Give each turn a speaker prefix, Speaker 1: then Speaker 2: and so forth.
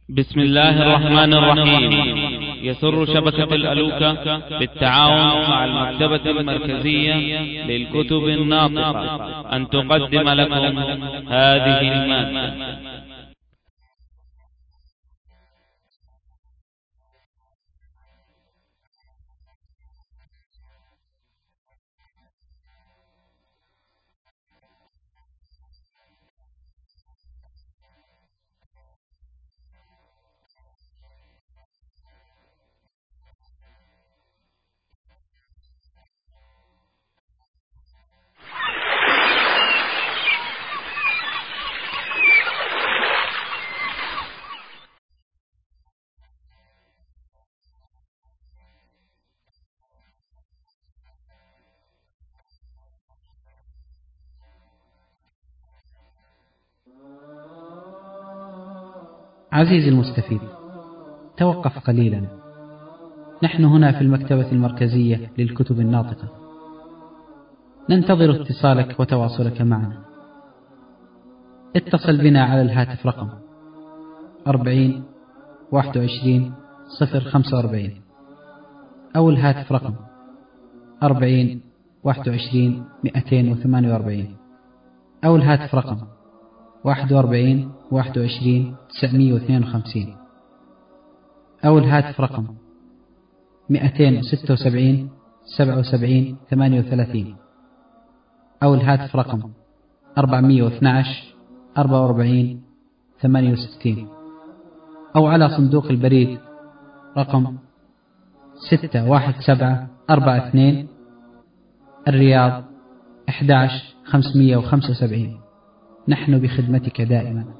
Speaker 1: بسم الله الرحمن الرحيم. يسر شبكة الألوكة بالتعاون مع المكتبة المركزية للكتب الناطقة أن تقدم لكم هذه المادة.
Speaker 2: عزيزي المستفيد، توقف قليلا. نحن هنا في المكتبة المركزية للكتب الناطقة، ننتظر اتصالك وتواصلك معنا. اتصل بنا على الهاتف رقم 40 21 045 أو الهاتف رقم 40 21 248 أو الهاتف رقم 41 21 952 أو الهاتف رقم 276 77 38 أو الهاتف رقم 412 44 68 أو على صندوق البريد رقم 61742 الرياض 11575. نحن بخدمتك دائما.